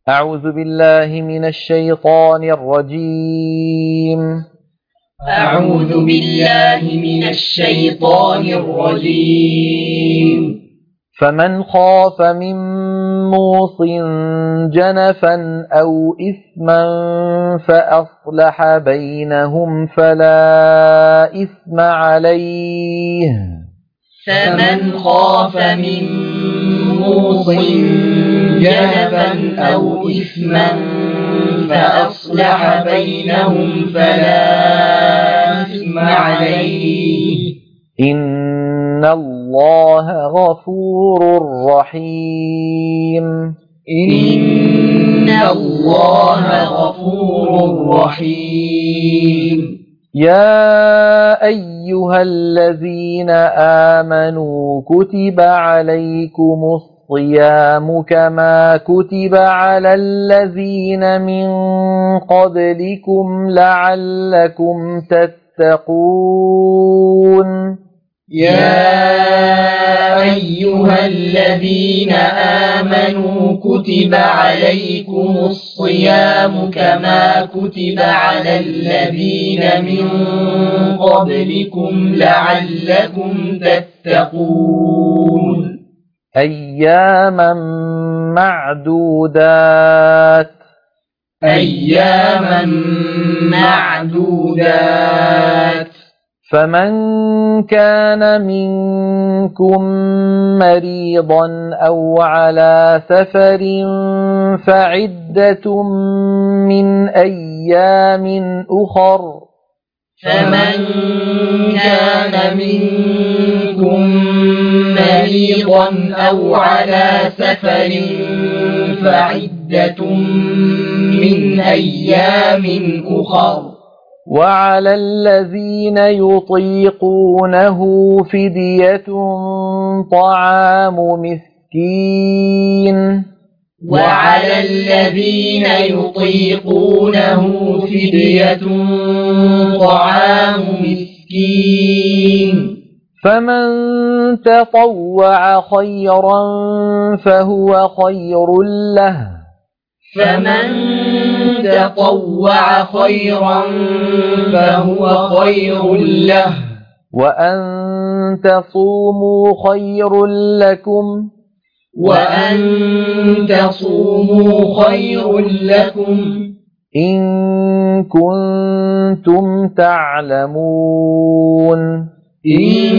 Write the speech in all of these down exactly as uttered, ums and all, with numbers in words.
أعوذ بالله من الشيطان الرجيم. أعوذ بالله من الشيطان الرجيم. فمن خاف من موص جنفا أو إثما فأصلح بينهم فلا إثم عليه. فمن خاف من موص جنفا أو إثما فأصلح بينهم فلا إثم عليه. إن الله غفور رحيم. إن الله غفور رحيم. يا أيها الذين آمنوا كتب عليكم الصيام كما كتب على الذين من قبلكم لعلكم تتقون. يا أيها الذين آمنوا كتب عليكم الصيام كما كتب على الذين من قبلكم لعلكم تتقون. أياما معدودات. أياما معدودات. فمن كان منكم مريضا أو على سفر فعدة من أيام أخر. فمن كان منكم مريضا أو على سفر فعدة من أيام أخر. وعلى الذين يطيقونه فدية طعام مسكين. وعلى الذين يطيقونه فدية طعام مسكين. فمن تطوع خيرا فهو خير له. فمن تطوع خيرا فهو خير له. وأن تصوموا خير لكم. وأن تصوموا خير لكم إن كنتم تعلمون. إن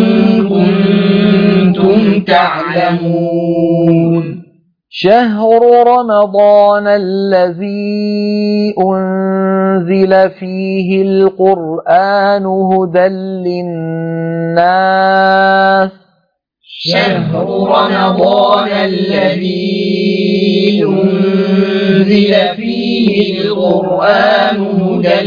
كنتم تعلمون. شهر رمضان الذي أنزل فيه القرآن هدى للناس. شهر رمضان الذي أنزل فيه القرآن هدى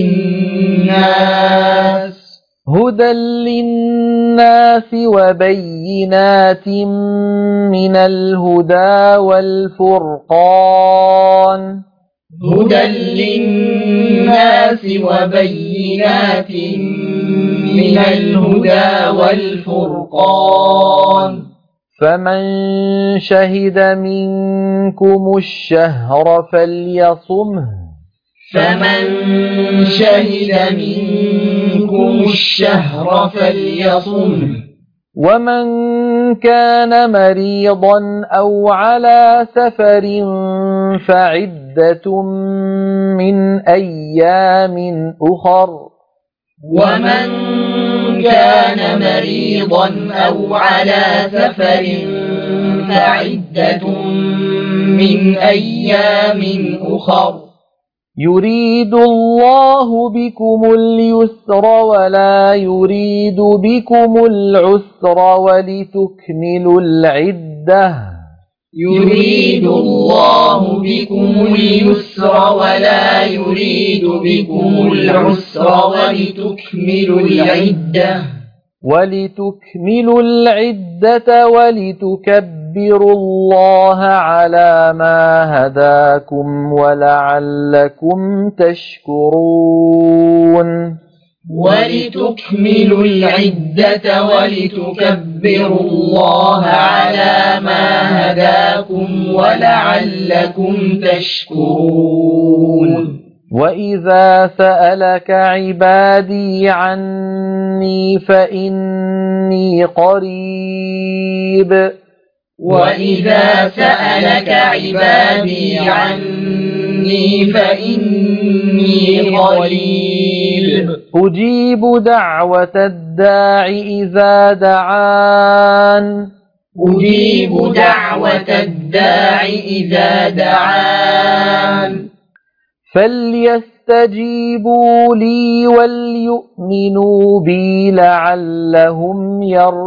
للناس. هدى للناس وبينات من الهدى والفرقان. هدى للناس وبينات من الهدى والفرقان. فمن شهد منكم الشهر فليصمه. فمن شهد منكم الشهر فليصمه. ومن كان مريضا أو على سفر فعدة من أيام أخر. ومن كان مريضا أو على سفر فعدة من أيام أخر. يريد الله بكم اليسر ولا يريد بكم العسر ولتكملوا العدة. يريد الله بكم اليسر ولا يريد بكم العسر ولتكملوا العدة. ولتكملوا العدة ولتكبروا الله على ما هداكم ولعلكم تشكرون. ولتكملوا العدة ولتكبروا الله على ما هداكم ولعلكم تشكرون. وإذا سألك عبادي عني فإني قريب وإذا سألك عبادي عني فإني قريب أجيب دعوة الداع إذا دعان أجيب دعوة الداع إذا دعان فليستجيبوا لي وليؤمنوا بي لعلهم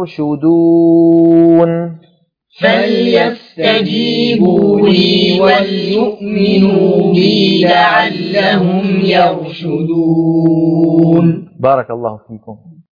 يرشدون. فليستجيبوا لي وليؤمنوا بي لعلهم يرشدون. بارك الله فيكم.